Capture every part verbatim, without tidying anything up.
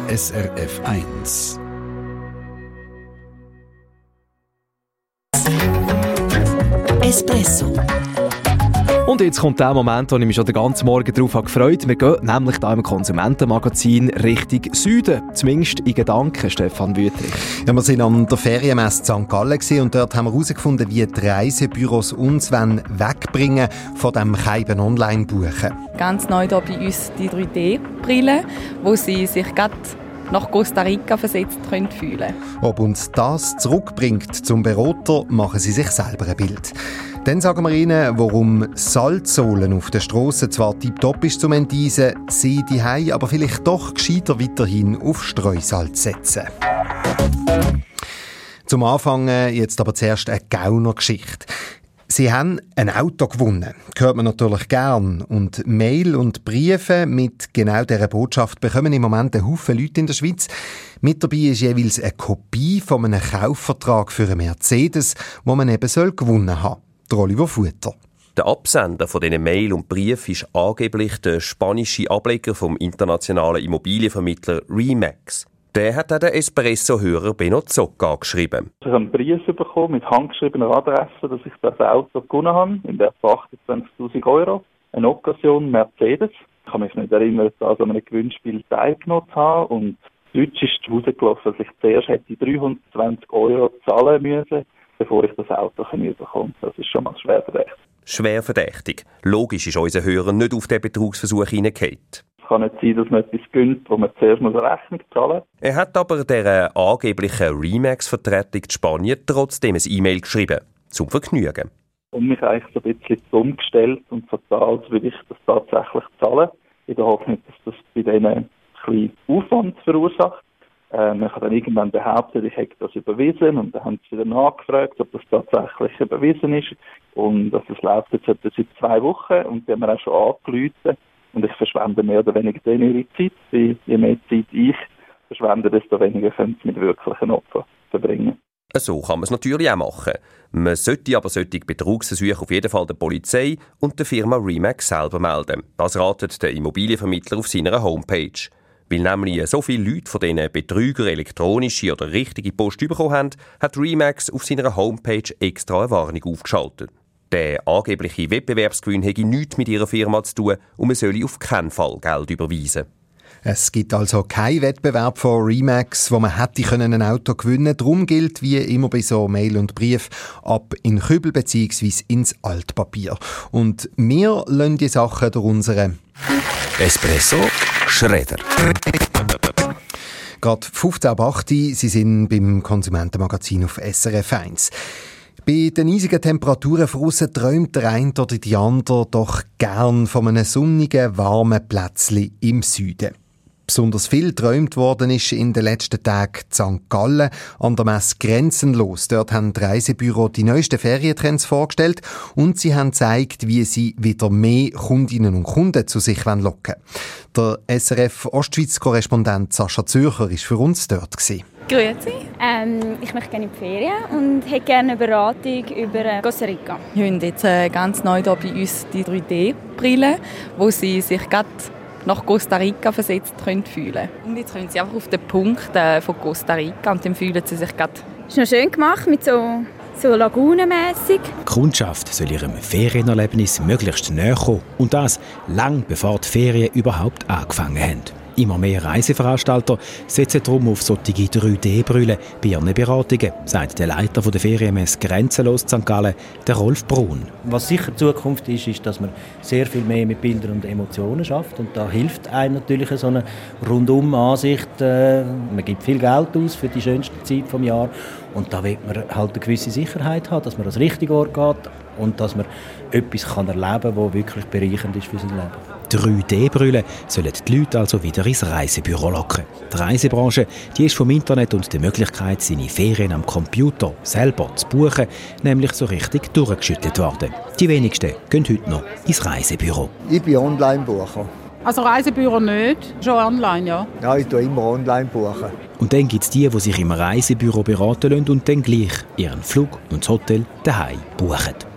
S R F eins. Espresso. Und jetzt kommt der Moment, wo ich mich schon den ganzen Morgen darauf habe gefreut. Wir gehen nämlich hier im Konsumentenmagazin Richtung Süden. Zumindest in Gedanken, Stefan Wüthrich. Ja, wir waren an der Ferienmesse Sankt Gallen und dort haben wir herausgefunden, wie die Reisebüros uns wegbringen von dem Keiben online buchen. Ganz neu hier bei uns die drei D-Brille, wo sie sich gerade nach Costa Rica versetzt können fühlen. Ob uns das zurückbringt zum Berater, machen sie sich selber ein Bild. Dann sagen wir Ihnen, warum Salzsohlen auf der Strasse zwar tiptop ist zum Enteisen, sie die Hei aber vielleicht doch gescheiter weiterhin auf Streusalz setzen. Zum Anfang jetzt aber zuerst eine Gaunergeschichte. Sie haben ein Auto gewonnen. Hört man natürlich gern. Und Mail und Briefe mit genau dieser Botschaft bekommen im Moment einen Haufen Leute in der Schweiz. Mit dabei ist jeweils eine Kopie von einem Kaufvertrag für einen Mercedes, den man eben soll gewonnen haben. Der Oliver Futter. Der Absender von diesen Mail und Brief ist angeblich der spanische Ableger vom internationalen Immobilienvermittler Remax. Der hat auch den Espresso-Hörer Benno Zocca geschrieben. Ich habe einen Brief bekommen mit handgeschriebener Adresse, dass ich das Auto gewonnen habe, in Wert von achtundzwanzigtausend Euro. Eine Occasion Mercedes. Ich kann mich nicht erinnern, dass ich an einem Gewinnspiel teilgenommen habe. Und Deutsch ist rausgelaufen, dass ich zuerst hätte dreihundertzwanzig Euro zahlen müssen, bevor ich das Auto bekomme. Das ist schon mal schwer verdächtig. Schwer verdächtig. Logisch ist unser Hörer nicht auf den Betrugsversuch hineingefallen. Es kann nicht sein, dass man etwas gönnt, wo man zuerst eine Rechnung zahlen muss. Er hat aber der angeblichen Remax-Vertretung in Spanien trotzdem ein E-Mail geschrieben. Zum Vergnügen. Und mich eigentlich so ein bisschen dumm gestellt und so getan, als würde ich das tatsächlich zahlen. In der Hoffnung, dass das bei denen ein bisschen Aufwand verursacht. Ähm, ich habe dann irgendwann behauptet, ich hätte das überwiesen und dann haben sie wieder nachgefragt, ob das tatsächlich überwiesen ist. Und das läuft jetzt etwa seit zwei Wochen und die haben mir auch schon angerufen. Und ich verschwende mehr oder weniger denen ihre Zeit, weil je mehr Zeit ich verschwende, desto weniger können sie mit wirklichen Opfern verbringen. So kann man es natürlich auch machen. Man sollte aber solche Betrugsversuche auf jeden Fall der Polizei und der Firma Remax selber melden. Das ratet der Immobilienvermittler auf seiner Homepage. Weil nämlich so viele Leute von diesen Betrügern elektronische oder richtige Post bekommen haben, hat Remax auf seiner Homepage extra eine Warnung aufgeschaltet. Der angebliche Wettbewerbsgewinn hätte nichts mit ihrer Firma zu tun und man solle auf keinen Fall Geld überweisen. Es gibt also keinen Wettbewerb von Remax, wo man hätte ein Auto gewinnen können. Darum gilt, wie immer bei so Mail und Brief, ab in Kübel bzw. ins Altpapier. Und wir lassen die Sachen durch unsere Espresso Schredder. Gerade fünfzehn ab acht, Sie sind beim Konsumentenmagazin auf S R F eins. Bei den eisigen Temperaturen draussen träumt der eine oder die andere doch gern von einem sonnigen, warmen Plätzchen im Süden. Besonders viel geträumt worden ist in den letzten Tagen Sankt Gallen an der Messe Grenzenlos. Dort haben die Reisebüros die neuesten Ferientrends vorgestellt und sie haben gezeigt, wie sie wieder mehr Kundinnen und Kunden zu sich locken wollen. Der S R F-Ostschweiz-Korrespondent Sascha Zürcher war für uns dort gewesen. Grüezi. Ähm, ich möchte gerne in die Ferien und hätte gerne eine Beratung über Costa Rica. Wir haben jetzt äh, ganz neu hier bei uns die drei D-Brille, wo sie sich gerade nach Costa Rica versetzt können fühlen. Und jetzt können sie einfach auf den Punkt äh, von Costa Rica und dann fühlen sie sich gerade. Ist noch schön gemacht, mit so, so lagunenmässig. Die Kundschaft soll ihrem Ferienerlebnis möglichst näher kommen. Und das lang bevor die Ferien überhaupt angefangen haben. Immer mehr Reiseveranstalter setzen darum auf solche drei D-Brille bei ihren Beratungen, sagt der Leiter der Ferienmesse Grenzenlos Sankt Gallen, der Rolf Brun. Was sicher die Zukunft ist, ist, dass man sehr viel mehr mit Bildern und Emotionen schafft. Und da hilft einem natürlich so eine Rundum-Ansicht. Man gibt viel Geld aus für die schönste Zeit des Jahres. Und da will man halt eine gewisse Sicherheit haben, dass man ans richtige Ort geht und dass man etwas kann erleben kann, das wirklich bereichernd ist für sein Leben. drei D-Brille sollen die Leute also wieder ins Reisebüro locken. Die Reisebranche die ist vom Internet und der Möglichkeit, seine Ferien am Computer selber zu buchen, nämlich so richtig durchgeschüttet worden. Die wenigsten gehen heute noch ins Reisebüro. Ich bin Online-Bucher. Also Reisebüro nicht, schon online, ja? Ja, ich tue immer online buchen. Und dann gibt es die, die sich im Reisebüro beraten lassen und dann gleich ihren Flug und das Hotel daheim buchen.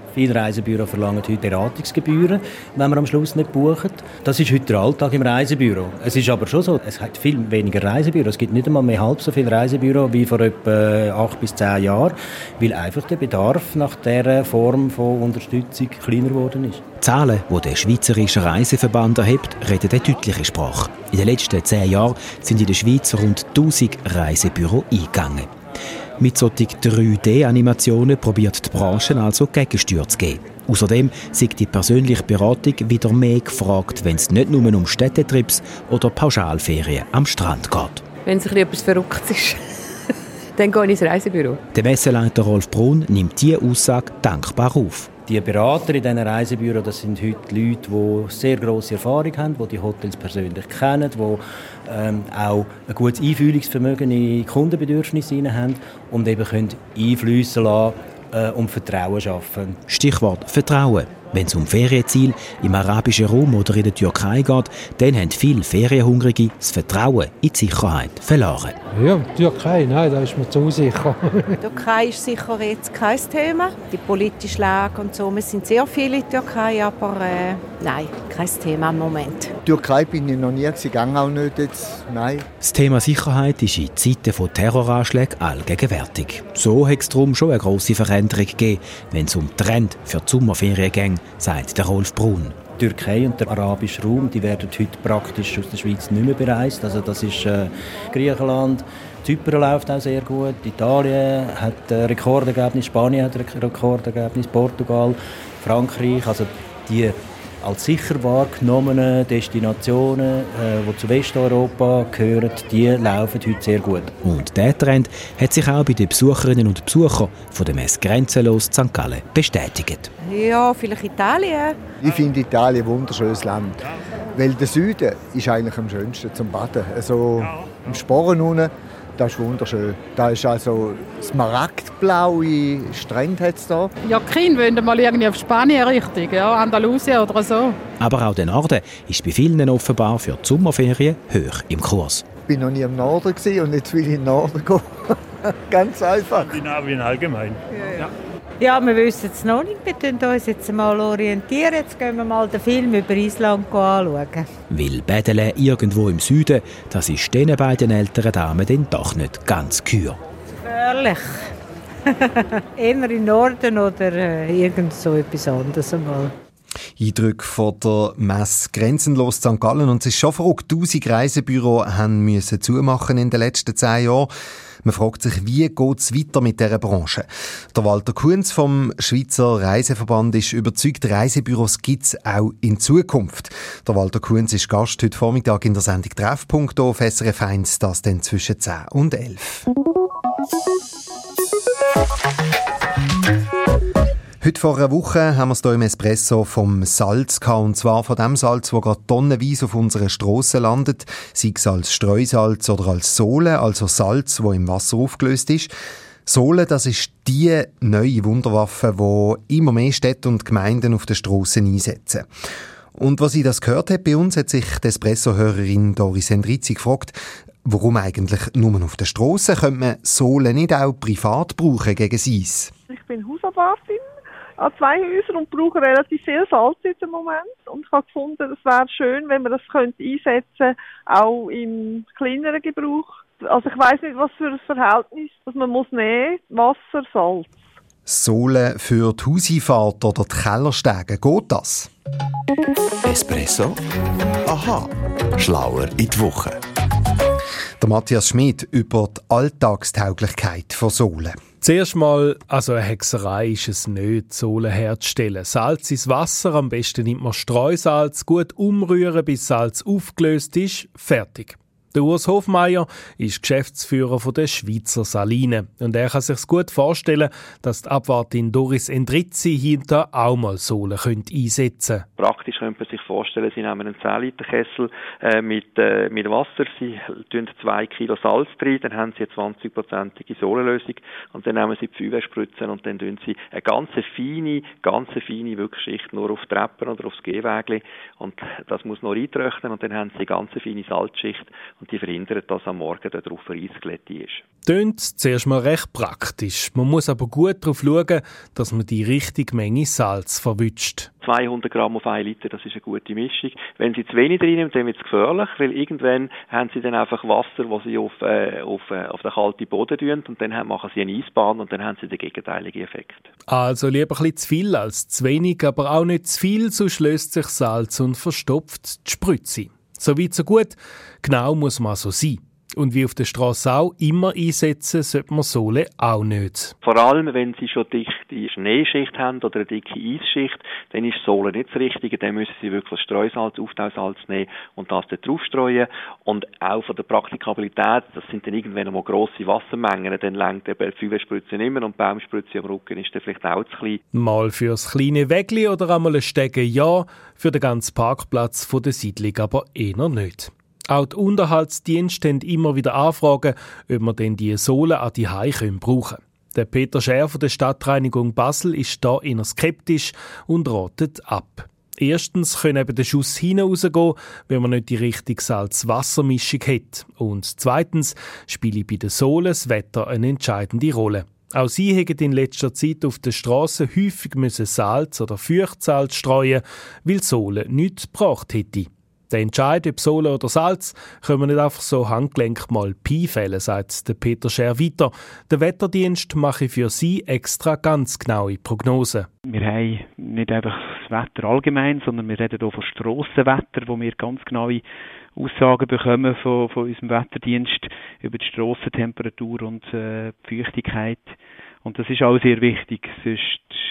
Viele Reisebüros verlangen heute Beratungsgebühren, wenn man am Schluss nicht bucht. Das ist heute der Alltag im Reisebüro. Es ist aber schon so, es hat viel weniger Reisebüros. Es gibt nicht einmal mehr halb so viele Reisebüros wie vor etwa acht bis zehn Jahren, weil einfach der Bedarf nach dieser Form von Unterstützung kleiner geworden ist. Die Zahlen, die der Schweizerische Reiseverband erhebt, reden eine deutliche Sprache. In den letzten zehn Jahren sind in der Schweiz rund tausend Reisebüros eingegangen. Mit solchen drei D Animationen probiert die Branche also Gegensteuer zu geben. Außerdem ist die persönliche Beratung wieder mehr gefragt, wenn es nicht nur um Städtetrips oder Pauschalferien am Strand geht. Wenn es etwas Verrücktes ist, dann gehe ich ins Reisebüro. Der Messeleiter Rolf Brun nimmt diese Aussage dankbar auf. Die Berater in diesen Reisebüros, das sind heute Leute, die sehr grosse Erfahrung haben, die die Hotels persönlich kennen, die ähm, auch ein gutes Einfühlungsvermögen in Kundenbedürfnisse haben und eben können einfliessen lassen äh, und Vertrauen schaffen. Stichwort Vertrauen. Wenn es um Ferienziele im arabischen Raum oder in der Türkei geht, dann haben viele Ferienhungrige das Vertrauen in die Sicherheit verloren. Ja, die Türkei, nein, da ist man zu sicher. Die Türkei ist sicher jetzt kein Thema. Die politische Lage und so, wir sind sehr viele in der Türkei, aber äh, nein, kein Thema im Moment. Die Türkei bin ich noch nie gegangen, auch nicht jetzt, nein. Das Thema Sicherheit ist in Zeiten von Terroranschlägen allgegenwärtig. So hat es darum schon eine grosse Veränderung gegeben, wenn es um Trend für die Sommerferien geht, sagt der Rolf Brun. Die Türkei und der arabische Raum, die werden heute praktisch aus der Schweiz nicht mehr bereist. Also das ist äh, Griechenland, Zypern läuft auch sehr gut, Italien hat ein Rekordergebnis, Spanien hat ein Rekordergebnis, Portugal, Frankreich. Also die als sicher wahrgenommenen Destinationen, äh, die zu Westeuropa gehören, die laufen heute sehr gut. Und dieser Trend hat sich auch bei den Besucherinnen und Besuchern von der Messe Grenzenlos Sankt Gallen bestätigt. Ja, vielleicht Italien. Ich finde Italien ein wunderschönes Land. Weil der Süden ist eigentlich am schönsten zum Baden. Also im Sporren unten, das ist wunderschön. Da ist also smaragdblaue Strände hat's da. Ja, die Kinder wollen mal irgendwie auf Spanien richtig, ja, Andalusien oder so. Aber auch der Norden ist bei vielen offenbar für die Sommerferien hoch im Kurs. Ich war noch nie im Norden und jetzt will ich in den Norden gehen. Ganz einfach. Skandinavien allgemein. Ja, ja. Ja, wir wissen es noch nicht. Wir orientieren uns jetzt mal orientieren. Jetzt gehen wir mal den Film über Island anschauen. Weil Bädeln irgendwo im Süden, das ist diesen beiden älteren Damen dann doch nicht ganz kür. Gefährlich. Eher im Norden oder äh, irgend so etwas anderes einmal. Eindrücke von der Messe Grenzenlos Sankt Gallen. Und es ist schon verrückt, tausend Reisebüros haben müssen zumachen in den letzten zehn Jahren. Man fragt sich, wie geht es weiter mit dieser Branche? Der Walter Kunz vom Schweizer Reiseverband ist überzeugt, Reisebüros gibt es auch in Zukunft. Der Walter Kunz ist Gast heute Vormittag in der Sendung Treffpunkt auf S R F eins, das dann zwischen zehn und elf. Heute vor einer Woche haben wir es hier im Espresso vom Salz gehabt, und zwar von dem Salz, das gerade tonnenweise auf unserer Strasse landet, sei es als Streusalz oder als Sohle, also Salz, das im Wasser aufgelöst ist. Sohle, das ist die neue Wunderwaffe, die immer mehr Städte und Gemeinden auf den Strassen einsetzen. Und was ich das gehört habe bei uns, hat sich die Espresso-Hörerin Doris Endrizzi gefragt, warum eigentlich nur auf der Strasse? Könnte man Sohle nicht auch privat brauchen gegen das Eis? Ich bin Hausabwartin an zwei Häusern und brauche relativ viel Salz im Moment. Und ich habe gefunden, es wäre schön, wenn man das könnte einsetzen, auch im kleineren Gebrauch. Also ich weiss nicht, was für ein Verhältnis dass man muss nehmen, Wasser, Salz. Sohle für die Hauseinfahrt oder die Kellerstege, geht das? Espresso? Aha, schlauer in die Woche. Der Matthias Schmid über die Alltagstauglichkeit von Sohlen. Zuerst mal, also eine Hexerei ist es nicht, Sohlen herzustellen. Salz ins Wasser, am besten nimmt man Streusalz, gut umrühren, bis Salz aufgelöst ist, fertig. Der Urs Hofmeier ist Geschäftsführer der Schweizer Saline und er kann sich gut vorstellen, dass die Abwartin Doris Endrizzi hinter auch mal Sohlen einsetzen könnte. Praktisch könnte man sich vorstellen, Sie nehmen einen zehn Liter Kessel äh, mit, äh, mit Wasser, Sie tun zwei Kilo Salz rein, dann haben Sie eine zwanzig-prozentige Sohlenlösung und dann nehmen Sie die Feuerwehrspritzen und dann tun Sie eine ganz feine, ganz feine Wirkungsschicht nur auf Treppen oder aufs Gehwägli und das muss noch eintrocknen und dann haben Sie eine ganz feine Salzschicht. und die verhindern, dass am Morgen darauf ein Eisglätte ist. Tönt zuerst mal recht praktisch. Man muss aber gut darauf schauen, dass man die richtige Menge Salz verwünscht. zweihundert Gramm auf ein Liter, das ist eine gute Mischung. Wenn Sie zu wenig reinnehmen, dann wird es gefährlich, weil irgendwann haben Sie dann einfach Wasser, das Sie auf, äh, auf, äh, auf den kalten Boden tun und dann machen Sie eine Eisbahn und dann haben Sie den gegenteiligen Effekt. Also lieber ein bisschen zu viel als zu wenig, aber auch nicht zu viel, sonst löst sich Salz und verstopft die Spritze. So weit, so gut. Genau muss man so sein. Und wie auf der Straße auch, immer einsetzen sollte man Sohle auch nicht. Vor allem, wenn Sie schon dichte Schneeschicht haben oder eine dicke Eisschicht, dann ist Sohle nicht das Richtige. Dann müssen Sie wirklich Streusalz, Auftausalz nehmen und das dort draufstreuen. Und auch von der Praktikabilität, das sind dann irgendwann einmal grosse Wassermengen, dann lenkt eben die Fühlspritze nicht mehr und die Baumspritze am Rücken ist dann vielleicht auch zu klein. Mal fürs kleine Wägli oder einmal ein Stege ja, für den ganzen Parkplatz von der Siedlung aber eher nicht. Auch die Unterhaltsdienste haben immer wieder Anfragen, ob man denn die Sohle an die Hause brauchen können. Der Peter Scher von der Stadtreinigung Basel ist da eher skeptisch und ratet ab. Erstens können eben der Schuss hinausgehen, wenn man nicht die richtige Salz-Wasser-Mischung hat. Und zweitens spielt bei der Sohle das Wetter eine entscheidende Rolle. Auch sie haben in letzter Zeit auf der Straße häufig Salz oder Feuchtsalz streuen, weil die Sohle nichts gebracht hätte. Der Entscheid, ob Sohle oder Salz, können wir nicht einfach so handgelenk mal beifällen, sagt der Peter Scher weiter. Der Wetterdienst mache für sie extra ganz genaue Prognosen. Wir haben nicht einfach das Wetter allgemein, sondern wir reden hier von Strassenwetter, wo wir ganz genaue Aussagen bekommen von, von unserem Wetterdienst über die Strassentemperatur und äh, die Feuchtigkeit. Und das ist auch sehr wichtig, sonst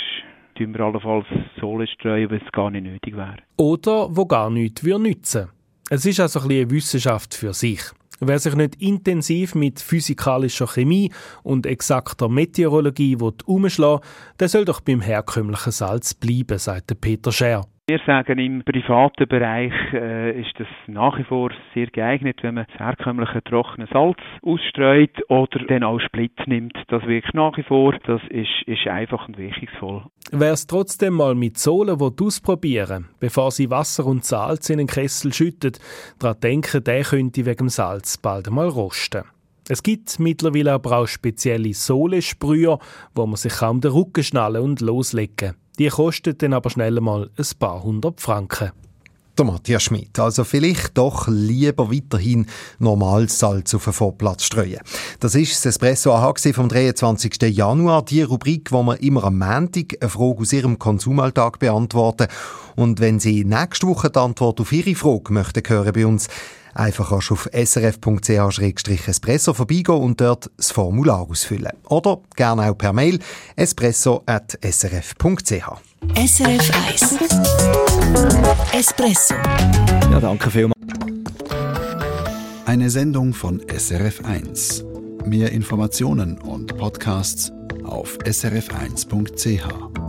tun wir allenfalls Sohle streuen, wenn es gar nicht nötig wäre. Oder wo gar nichts nützen. Es ist also ein bisschen eine Wissenschaft für sich. Wer sich nicht intensiv mit physikalischer Chemie und exakter Meteorologie umschlagen will, der soll doch beim herkömmlichen Salz bleiben, sagt Peter Scher. Wir sagen, im privaten Bereich äh, ist das nach wie vor sehr geeignet, wenn man das herkömmliche trockene Salz ausstreut oder dann auch Split nimmt. Das wirkt nach wie vor, das ist, ist einfach und wirkungsvoll. Wer es trotzdem mal mit Sohle ausprobieren will, bevor sie Wasser und Salz in den Kessel schüttet, daran denken, der könnte wegen dem Salz bald einmal rosten. Es gibt mittlerweile aber auch spezielle Sohlesprüher, wo man sich kaum den Rücken schnallen und loslegen kann. Die kostet dann aber schnell mal ein paar hundert Franken. Der Matthias Schmidt. Also vielleicht doch lieber weiterhin normales Salz auf den Vorplatz streuen. Das ist das Espresso A H vom dreiundzwanzigsten Januar. Die Rubrik, wo wir immer am Montag eine Frage aus Ihrem Konsumalltag beantworten. Und wenn Sie nächste Woche die Antwort auf Ihre Frage möchten hören bei uns, einfach erst auf srf punkt c h slash espresso vorbeigehen und dort das Formular ausfüllen. Oder gerne auch per Mail espresso at s r f punkt c h. S R F eins Espresso. Ja, danke vielmals. Eine Sendung von S R F eins. Mehr Informationen und Podcasts auf s r f eins punkt c h.